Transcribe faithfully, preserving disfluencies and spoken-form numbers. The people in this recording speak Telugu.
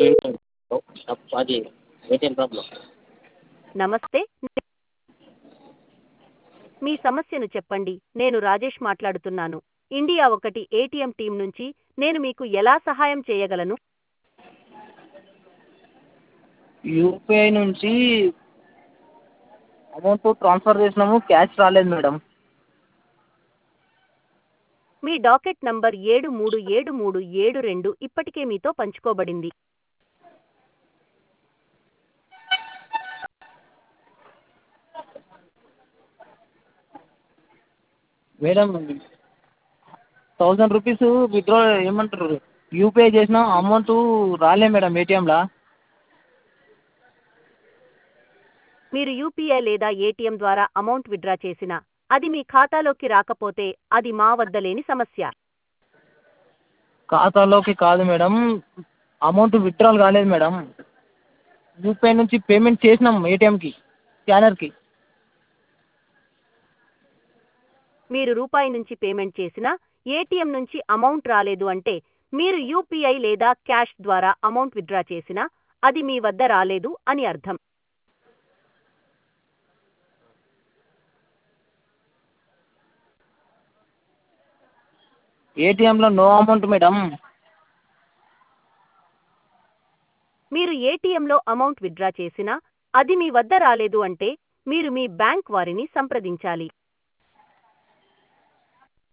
అది ఏటీఎం ప్రాబ్లం. నమస్తే, మీ సమస్యను చెప్పండి. నేను రాజేష్ మాట్లాడుతున్నాను. ఇండియా ఒకటి ఏటీఎం టీం నుంచి. నేను మీకు ఎలా సహాయం చేయగలను? యూపీఐ నుంచి అమౌంట్ ట్రాన్స్ఫర్ చేసినాము, క్యాష్ రాలేదు మేడం. మీ డాకెట్ నంబర్ ఏడు మూడు ఏడు మూడు ఏడు రెండు ఇప్పటికే మీతో పంచుకోబడింది. మేడం థౌజండ్ రూపీస్ విత్డ్రా ఏమంటారు యూపీఐ చేసిన అమౌంట్ రాలే మేడం ఏటీఎంలో. మీరు యూపీఐ లేదా ఏటీఎం ద్వారా అమౌంట్ విత్డ్రా చేసినా అది మీ ఖాతాలోకి రాకపోతే అది మా వద్ద లేని సమస్య. ఖాతాలోకి కాదు మేడం, అమౌంట్ విత్డ్రాల్ కాలేదు మేడం. యూపీఐ నుంచి పేమెంట్ చేసినాం ఏటీఎంకి, స్కానర్కి. మీరు రూపాయి నుంచి పేమెంట్ చేసినా ఏటీఎం నుంచి అమౌంట్ రాలేదు అంటే మీరు యూపీఐ లేదా క్యాష్ ద్వారా అమౌంట్ విత్డ్రా చేసినా అది మీ వద్ద రాలేదు అని అర్థం. ఏటీఎంలో నో అమౌంట్ మేడం. మీరు ఏటీఎంలో అమౌంట్ విత్డ్రా చేసినా అది మీ వద్ద రాలేదు అంటే మీరు మీ బ్యాంక్ వారిని సంప్రదించాలి.